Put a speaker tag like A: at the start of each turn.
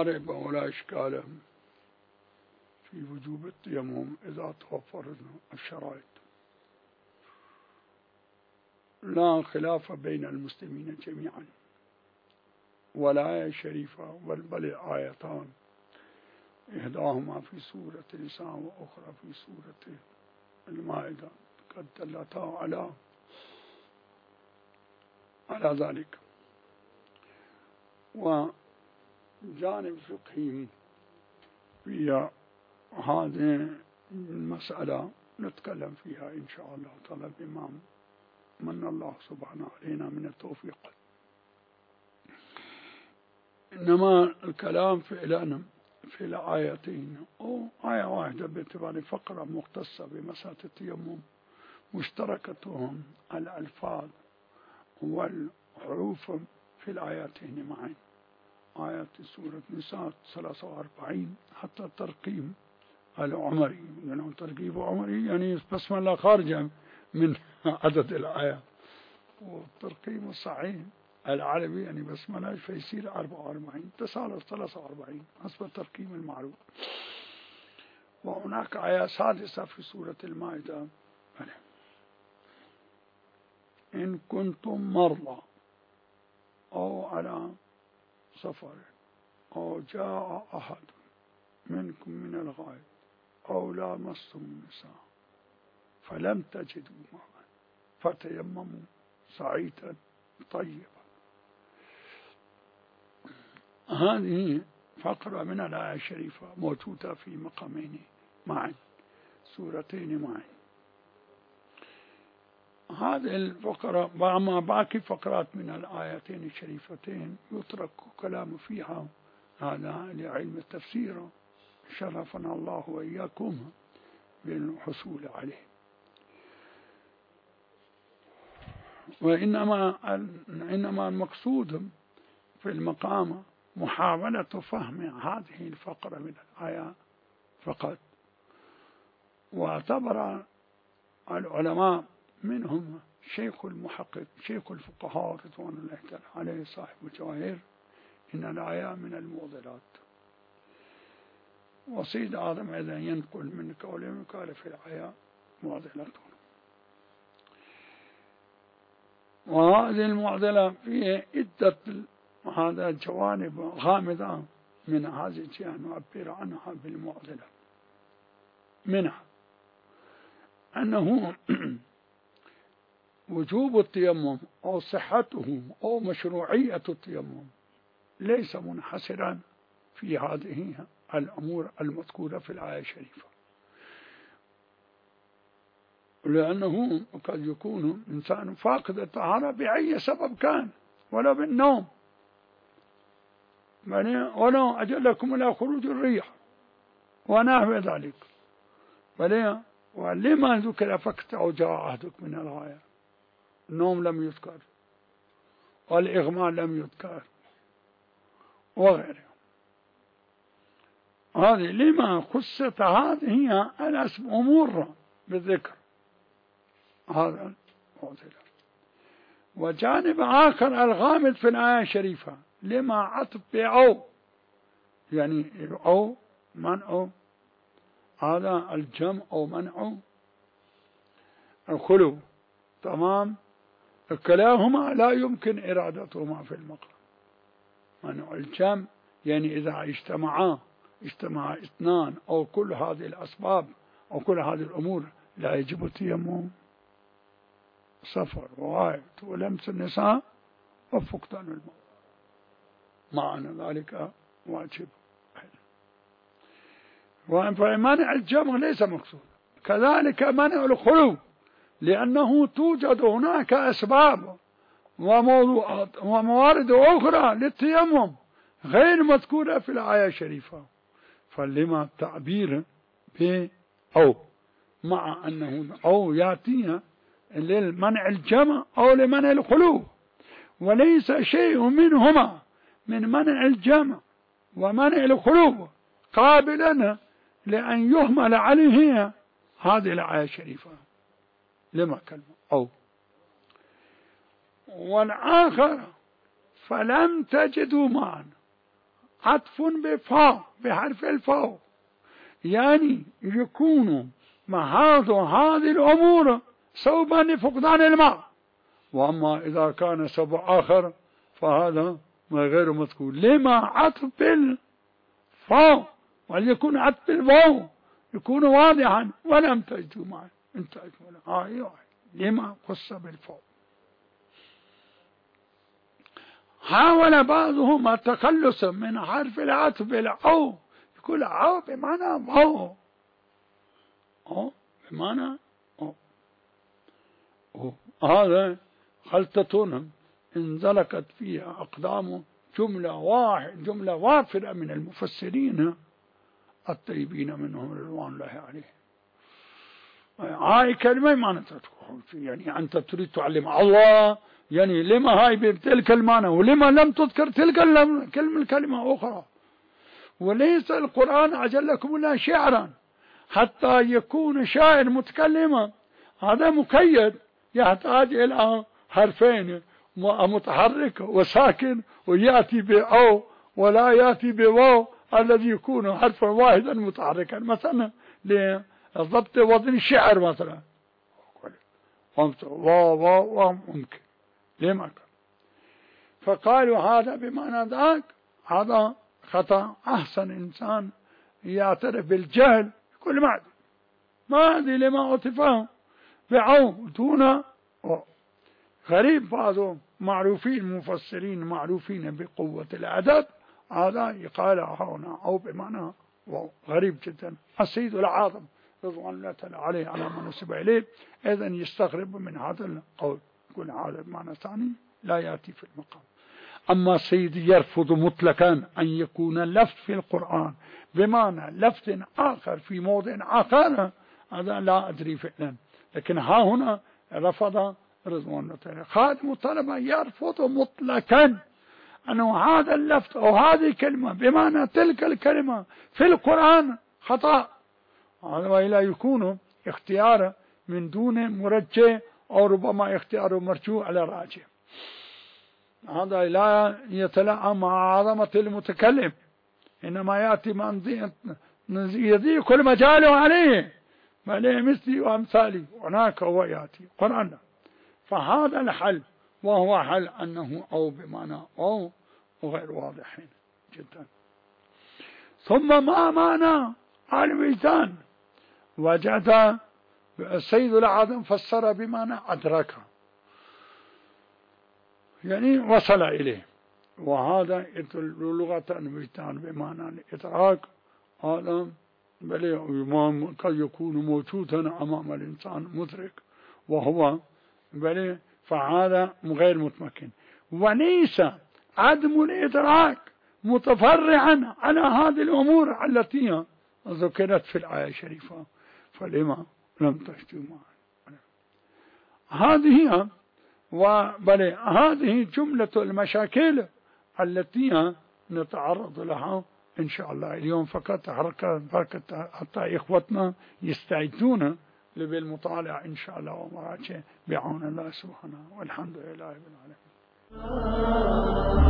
A: ريب ولا إشكال في وجوب التيمم إذا توفرت الشرائط، لا خلاف بين المسلمين جميعا. والآية الشريفة بل الآيتان إحداهما في سورة النساء وأخرى في سورة المائدة قد دلتا على ذلك. وجانب فقهي في هذه المسألة نتكلم فيها إن شاء الله تعالى بما من الله سبحانه علينا من التوفيق. إنما الكلام فعلا في الآيتين أو آية واحدة باعتبار فقرة مختصة بمسألة التيمم مشتركتهم الألفاظ والحروف في الآيتين معا. آيات سورة النساء 43 حتى الترقيم العمري، يعني ترقيم عمري يعني بسملة خارجة من عدد الآيات، والترقيم الصحيح العربي يعني بسملة فيصير 44 تسالة 43 حسب الترقيم المعروف. وهناك آية سادسة في سورة المائدة: إن كنتم مرضى أو على سفر أو جاء أحد منكم من الغائط أو لامستم النساء فلم تجدوا ماء فتيمموا صعيدا طيبا. هذه فقرة من الآية الشريفة موجودة في مقامين معا، سورتين معا. هذه الفقرة مع باقي فقرات من الآيتين الشريفتين يترك كلام فيها، هذا لعلم التفسير شرفنا الله وإياكم بالحصول عليه. وإنما المقصود في المقام محاولة فهم هذه الفقرة من الآية فقط. واعتبر العلماء منهم شيخ المحقق شيخ الفقهاء رضوان الله تعالى عليه صاحب الجواهر إن الآية من المعضلات. وسيد آدم إذا ينقل من قوله قال في الآية معضلة. وهذه المعضلة في عدة هذا جوانب غامضة، من هذه الجهة نعبر عنها بالمعضلة. منها أنه وجوب التيمم أو صحته أو مشروعية التيمم ليس منحصرا في هذه الأمور المذكورة في الآية الشريفة، لأنه قد يكون إنسان فاقد الطهارة بأي سبب كان، ولا بالنوم ولا أجلكم إلى خروج الريح ونحو ذلك. ولما ذكر فقط أو جاء عهدك من الغاية؟ النوم لم يذكر والإغماء لم يذكر وغيره. هذه لما خصت هذه الأمور بالذكر، هذا المعضلة. وجانب آخر الغامض في الآية الشريفة لما عطف بأو، يعني أو منع، هذا الجمع أو منع الخلو، تمام. كلاهما لا يمكن إرادتهما في المقام. منع الجمع يعني إذا اجتمع اثنان أو كل هذه الأسباب أو كل هذه الأمور لا يجب التيمم. سفر وغائط ولمس النساء وفقدان الماء معنى ذلك واجب. فمنع الجمع ليس مقصود. كذلك منع الخلو، لأنه توجد هناك أسباب وموضوعات وموارد أخرى للتيمم غير مذكورة في الآية الشريفة. فلما التعبير أو مع أنه أو يأتينا للمنع الجمع أو لمنع الخلو، وليس شيء منهما من منع الجمع ومنع الخلو قابلا لأن يهمل عليه هذه الآية الشريفة لما كلمة أو. والآخر فلم تجدوا معا، عطف بفاء بحرف الفاء، يعني يكون محاض هذه الأمور سببا لفقدان الماء. وأما إذا كان سبب آخر فهذا غير مذكور. لما عطف بالفاء وليكون عطف بالواو يكون واضحا ولم تجدوا معه انتهت. لما خص بالفاء. حاول بعضهم التخلص من حرف العطف بالأو، يقول أو بمعنى واو، أو بمعنى أو. هذا خلطة انزلقت فيها أقدام جملة وافرة من المفسرين الطيبين منهم رضوان الله عليه. هاي كلمة ما تدخل يعني أنت تريد تعلم الله، يعني لما هاي بتلك المعنى ولما لم تذكر تلك الكلمة أخرى. وليس القرآن أجلكم الله شعرا حتى يكون شاعر متكلما، هذا مقيد يحتاج إلى حرفين متحرك وساكن، ويأتي بأو ولا يأتي بواو الذي يكون حرفا واحدا متحركا، مثلا لضبط وزن الشعر مثلا واو ممكن لما كان. فقالوا هذا بمعنى ذاك، هذا خطأ. أحسن إنسان يعترف بالجهل يقول ما أدري لما أطفاه بعو دون. غريب بعضهم معروفين مفسرين معروفين بقوة الأدب، هذا يقال هنا أو بمعنى واو، غريب جدا. السيد العاظم رضوان الله تعالى عليه على ما نسب إليه إذا يستغرب من هذا القول، يقول هذا بمعنى ثاني لا يأتي في المقام. أما السيد يرفض مطلقا أن يكون اللفظ في القرآن بمعنى لفظ آخر في موضع آخر، هذا لا أدري فعلا، لكن ها هنا رفض رضوان الله تعالى. خادم الطلبة يرفض مطلقا أنه هذا اللفظ أو هذه الكلمة بمعنى تلك الكلمة في القرآن خطأ، هذا وإلا يكون اختيار من دون مرجع أو ربما اختيار مرجوع على راجع. هذا لا يتلائم مع عظمة المتكلم، إنما يأتي من يضيق المجال عليه بل مثلي وأمثالي، هناك هو يأتي قرآن. فهذا الحل وهو حل أنه أو بمعنى أو وغير واضح جدا. ثم ما معنى الوجدان؟ وجد السيد العظم فسر بمعنى أدرك، يعني وصل إليه، وهذا لغة الوجدان بمعنى الإدراك. هذا بل قد يكون موجودا أمام الإنسان مدرك وهو بل فهذا غير متمكن. وليس عدم الإدراك متفرعا على هذه الأمور التي ذكرت في الآية الشريفة، فلما لم تجدوا معه. هذه هذه جملة المشاكل التي نتعرض لها إن شاء الله اليوم، فقط حتى إخوتنا يستعدون للمطالعة إن شاء الله ومراجعة بعون الله سبحانه، والحمد لله رب العالمين.